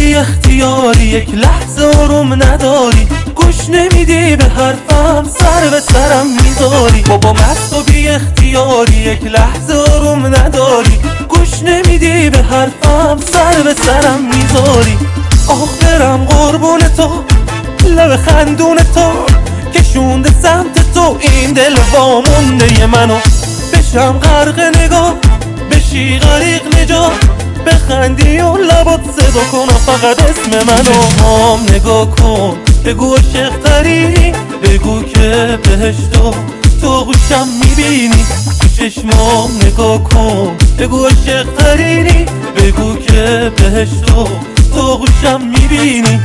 بی اختیاری، یک لحظه آروم نداری، گوش نمیدی به حرفم، سر به سرم میذاری. بابا مست و بی اختیاری، یک لحظه آروم نداری، گوش نمیدی به حرفم، سر به سرم میذاری. آخ برم قربون تو، لب خندون تو کشونده سمت تو، این دل وامونده منو. بشم غرق نگاه، بشی غریق نجات، بخندی و لبات صدا کن فقط اسم منو. چشمام نگاه کن، بگو عاشق تری، بگو که بهشتو تو گوشم میبینی. چشمام نگاه کن، بگو عاشق تری، بگو که بهشتو تو گوشم میبینی.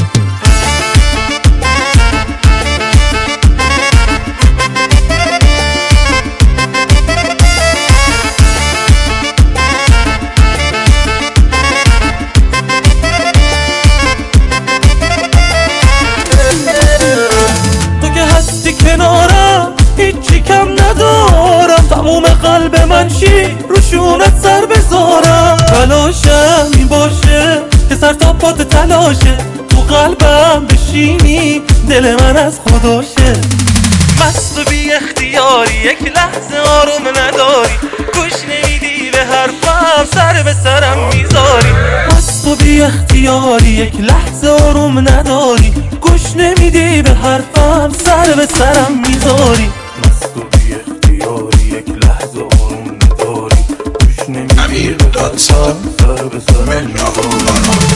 کنارم هیچی کم ندارم، تموم قلب من چی روشونت سر بذارم. تلاشم این باشه که سر تا پات تلاشه، تو قلبم بشینی دل من از خداشه. مست و بی اختیاری، یک لحظه آروم نداری، گوش نمیدی به حرفم، سر به سرم میذاری. مست و بی اختیاری، یک لحظه آروم نداری، گوش نمیدی به حرفم، سر به سرم میذاری. مست و بی اختیاری، یک لحظه آروم نداری، گوش نمیدی به حرفم، سر به سرم میذاری.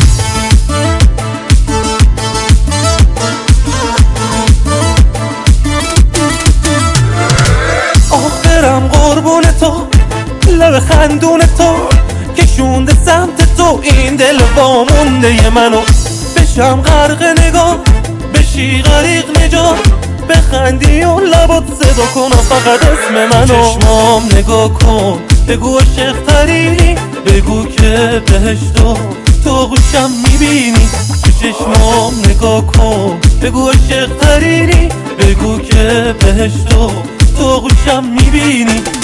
برم قربون تو، لب خندون تو کشونده سمت تو، این دل وامونده منو. بشم غرق نگاه، بشی غریق نجات، بخندی و لبات صدا کن فقط اسم منو. چشمام نگاه کن، بگو عاشق تری، بگو که بهشتو تو گوشم میبینی. چشمام نگاه کن، بگو عاشق تری، بگو که بهشتو تو گوشم میبینی.